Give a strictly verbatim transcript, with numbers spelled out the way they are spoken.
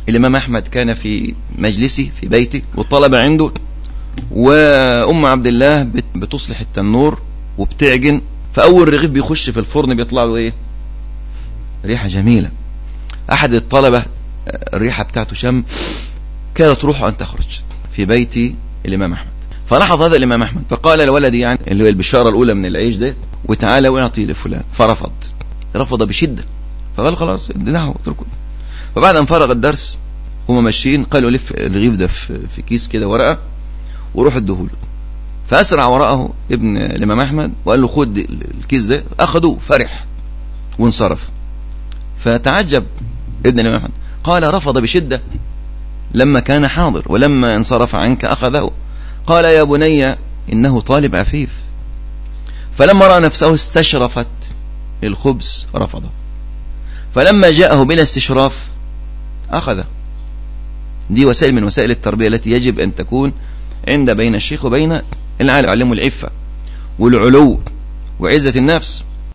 الإمام أحمد كان في مجلسه في بيته والطلبة عنده، وأم عبد الله بتصلح التنور وبتعجن، فأول رغيف بيخش في الفرن بيطلع له إيه؟ ريحة جميلة. أحد الطلبة الريحة بتاعته شم، كانت روحه أن تخرج في بيت الإمام أحمد. فلاحظ هذا الإمام أحمد فقال لولدي يعني اللي هو البشارة الأولى من العيش ده، وتعالى ويعطي لفلان، فرفض رفض بشدة. فقال خلاص ادناه اتركه. فبعد أن فرغ الدرس هم ماشيين قالوا لف الرغيف ده في كيس كده ورقة وروح ادهوله. فأسرع وراءه ابن الإمام أحمد وقال له خد الكيس ده، أخذوه فرح وانصرف. فتعجب ابن الإمام أحمد قال رفض بشدة لما كان حاضر، ولما انصرف عنك أخذه. قال يا بني إنه طالب عفيف، فلما رأى نفسه استشرفت الخبز رفضه، فلما جاءه بلا استشراف أخذه. دي وسائل من وسائل التربية التي يجب أن تكون عند بين الشيخ وبين العالم، علمه العفة والعلو وعزة النفس.